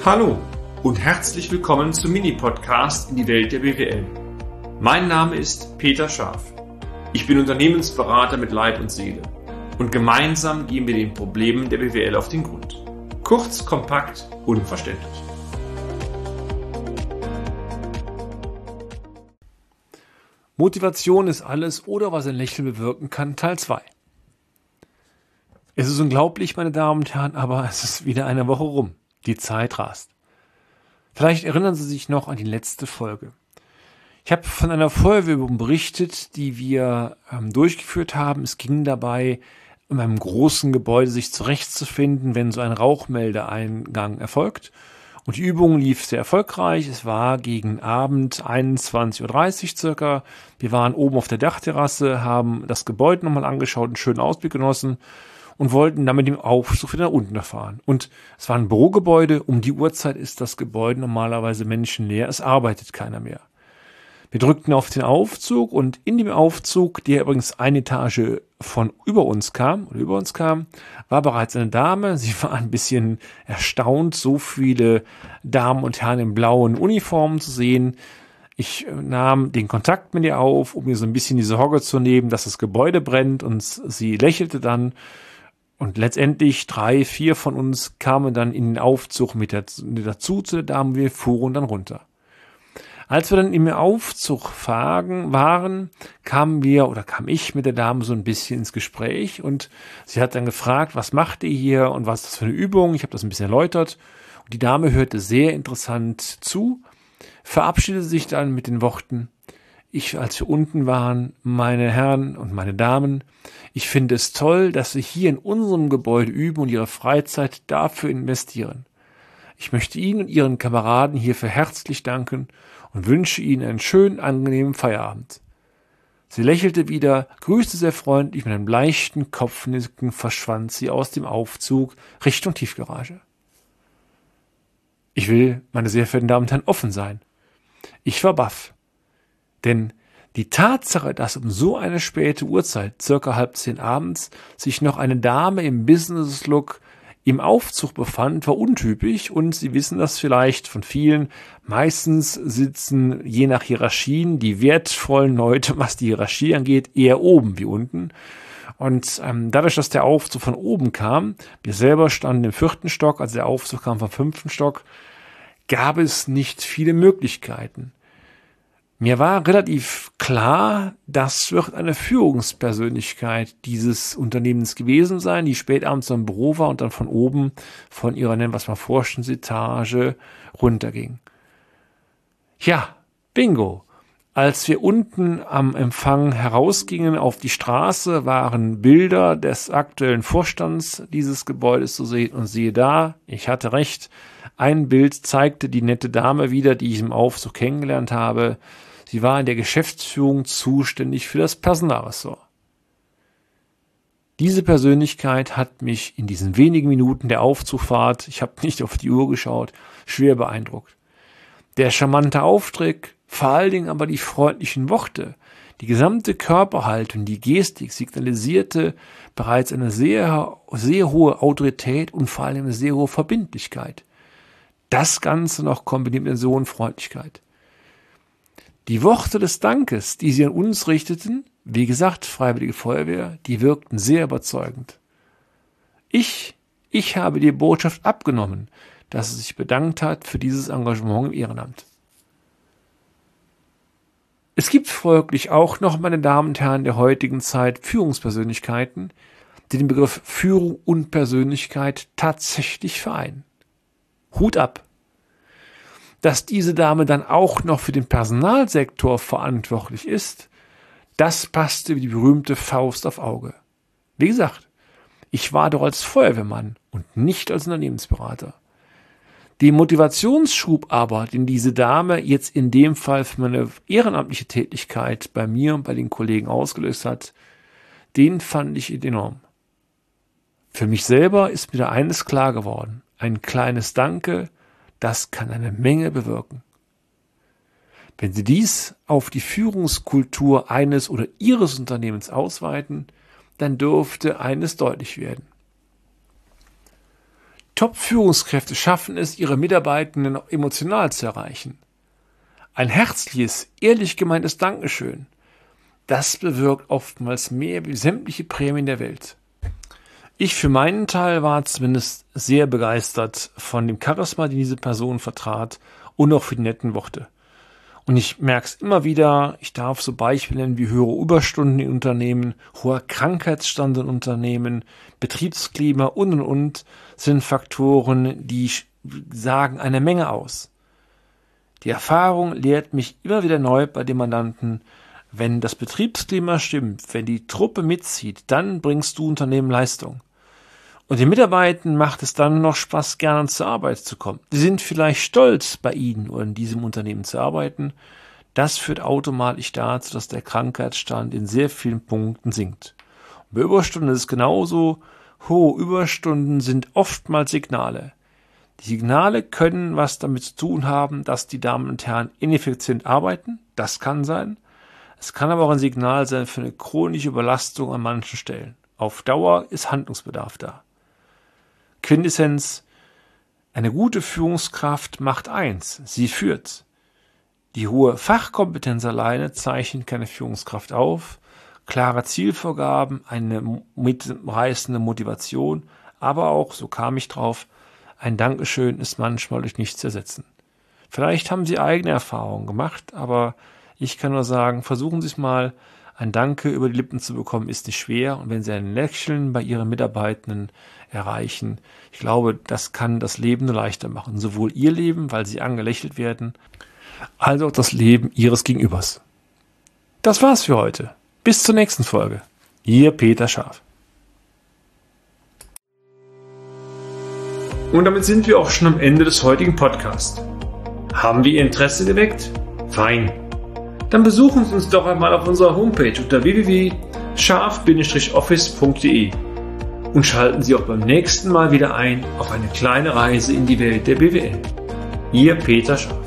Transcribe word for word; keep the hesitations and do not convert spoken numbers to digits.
Hallo und herzlich willkommen zum Mini-Podcast in die Welt der B W L. Mein Name ist Peter Scharf. Ich bin Unternehmensberater mit Leib und Seele und gemeinsam gehen wir den Problemen der B W L auf den Grund. Kurz, kompakt, unverständlich. Motivation ist alles oder was ein Lächeln bewirken kann, Teil zwei. Es ist unglaublich, meine Damen und Herren, aber es ist wieder eine Woche rum. Die Zeit rast. Vielleicht erinnern Sie sich noch an die letzte Folge. Ich habe von einer Feuerwehrübung berichtet, die wir ähm, durchgeführt haben. Es ging dabei, in einem großen Gebäude sich zurechtzufinden, wenn so ein Rauchmeldeeingang erfolgt. Und die Übung lief sehr erfolgreich. Es war gegen Abend einundzwanzig Uhr dreißig circa. Wir waren oben auf der Dachterrasse, haben das Gebäude nochmal angeschaut, einen schönen Ausblick genossen und wollten dann mit dem Aufzug wieder nach unten fahren. Und es war ein Bürogebäude. Um die Uhrzeit ist das Gebäude normalerweise menschenleer. Es arbeitet keiner mehr. Wir drückten auf den Aufzug und in dem Aufzug, der übrigens eine Etage von über uns kam, oder über uns kam, war bereits eine Dame. Sie war ein bisschen erstaunt, so viele Damen und Herren in blauen Uniformen zu sehen. Ich nahm den Kontakt mit ihr auf, um ihr so ein bisschen die Sorge zu nehmen, dass das Gebäude brennt, und sie lächelte dann. Und letztendlich drei, vier von uns kamen dann in den Aufzug mit dazu zu der Dame. Wir fuhren dann runter. Als wir dann im Aufzug fahren, waren, kamen wir oder kam ich mit der Dame so ein bisschen ins Gespräch, und sie hat dann gefragt, was macht ihr hier und was ist das für eine Übung? Ich habe das ein bisschen erläutert, und die Dame hörte sehr interessant zu, verabschiedete sich dann mit den Worten: Ich, als wir unten waren, meine Herren und meine Damen, ich finde es toll, dass Sie hier in unserem Gebäude üben und Ihre Freizeit dafür investieren. Ich möchte Ihnen und Ihren Kameraden hierfür herzlich danken und wünsche Ihnen einen schönen, angenehmen Feierabend. Sie lächelte wieder, grüßte sehr freundlich, mit einem leichten Kopfnicken verschwand sie aus dem Aufzug Richtung Tiefgarage. Ich will, meine sehr verehrten Damen und Herren, offen sein. Ich war baff. Denn die Tatsache, dass um so eine späte Uhrzeit, circa halb zehn abends, sich noch eine Dame im Business-Look im Aufzug befand, war untypisch, und Sie wissen das vielleicht von vielen. Meistens sitzen je nach Hierarchien die wertvollen Leute, was die Hierarchie angeht, eher oben wie unten. Und ähm, dadurch, dass der Aufzug von oben kam, wir selber standen im vierten Stock, also der Aufzug kam vom fünften Stock, gab es nicht viele Möglichkeiten. Mir war relativ klar, das wird eine Führungspersönlichkeit dieses Unternehmens gewesen sein, die spät abends im Büro war und dann von oben von ihrer, nennen wir es mal, Vorstandsetage runterging. Ja, bingo. Als wir unten am Empfang herausgingen auf die Straße, waren Bilder des aktuellen Vorstands dieses Gebäudes zu sehen, und siehe da, ich hatte recht, ein Bild zeigte die nette Dame wieder, die ich im Aufzug kennengelernt habe. Sie war in der Geschäftsführung zuständig für das Personalressort. Diese Persönlichkeit hat mich in diesen wenigen Minuten der Aufzugfahrt, ich habe nicht auf die Uhr geschaut, schwer beeindruckt. Der charmante Auftritt, vor allen Dingen aber die freundlichen Worte, die gesamte Körperhaltung, die Gestik signalisierte bereits eine sehr, sehr hohe Autorität und vor allem eine sehr hohe Verbindlichkeit. Das Ganze noch kombiniert mit so einer Freundlichkeit. Die Worte des Dankes, die sie an uns richteten, wie gesagt, Freiwillige Feuerwehr, die wirkten sehr überzeugend. Ich, ich habe die Botschaft abgenommen, dass sie sich bedankt hat für dieses Engagement im Ehrenamt. Es gibt folglich auch noch, meine Damen und Herren der heutigen Zeit, Führungspersönlichkeiten, die den Begriff Führung und Persönlichkeit tatsächlich vereinen. Hut ab! Dass diese Dame dann auch noch für den Personalsektor verantwortlich ist, das passte wie die berühmte Faust auf Auge. Wie gesagt, ich war doch als Feuerwehrmann und nicht als Unternehmensberater. Den Motivationsschub aber, den diese Dame jetzt in dem Fall für meine ehrenamtliche Tätigkeit bei mir und bei den Kollegen ausgelöst hat, den fand ich enorm. Für mich selber ist mir da eines klar geworden: Ein kleines Danke, das kann eine Menge bewirken. Wenn Sie dies auf die Führungskultur eines oder Ihres Unternehmens ausweiten, dann dürfte eines deutlich werden. Top-Führungskräfte schaffen es, ihre Mitarbeitenden auch emotional zu erreichen. Ein herzliches, ehrlich gemeintes Dankeschön, das bewirkt oftmals mehr wie sämtliche Prämien der Welt. Ich für meinen Teil war zumindest sehr begeistert von dem Charisma, den diese Person vertrat und auch für die netten Worte. Und ich merke es immer wieder, ich darf so Beispiele nennen wie höhere Überstunden in Unternehmen, hoher Krankheitsstand in Unternehmen, Betriebsklima und und und sind Faktoren, die sagen eine Menge aus. Die Erfahrung lehrt mich immer wieder neu bei den Mandanten, wenn das Betriebsklima stimmt, wenn die Truppe mitzieht, dann bringst du Unternehmen Leistung. Und den Mitarbeitern macht es dann noch Spaß, gerne zur Arbeit zu kommen. Sie sind vielleicht stolz, bei Ihnen oder in diesem Unternehmen zu arbeiten. Das führt automatisch dazu, dass der Krankheitsstand in sehr vielen Punkten sinkt. Und bei Überstunden ist es genauso. Hohe Überstunden sind oftmals Signale. Die Signale können was damit zu tun haben, dass die Damen und Herren ineffizient arbeiten. Das kann sein. Es kann aber auch ein Signal sein für eine chronische Überlastung an manchen Stellen. Auf Dauer ist Handlungsbedarf da. Quintessenz: Eine gute Führungskraft macht eins, sie führt. Die hohe Fachkompetenz alleine zeichnet keine Führungskraft auf, klare Zielvorgaben, eine mitreißende Motivation, aber auch, so kam ich drauf, ein Dankeschön ist manchmal durch nichts zu ersetzen. Vielleicht haben Sie eigene Erfahrungen gemacht, aber ich kann nur sagen, versuchen Sie es mal. Ein Danke über die Lippen zu bekommen, ist nicht schwer. Und wenn Sie ein Lächeln bei Ihren Mitarbeitenden erreichen, ich glaube, das kann das Leben nur leichter machen. Sowohl Ihr Leben, weil Sie angelächelt werden, als auch das Leben Ihres Gegenübers. Das war's für heute. Bis zur nächsten Folge. Ihr Peter Scharf. Und damit sind wir auch schon am Ende des heutigen Podcasts. Haben wir Ihr Interesse geweckt? Fein. Dann besuchen Sie uns doch einmal auf unserer Homepage unter w w w punkt scharf Bindestrich office punkt d e und schalten Sie auch beim nächsten Mal wieder ein auf eine kleine Reise in die Welt der B W L. Ihr Peter Scharf.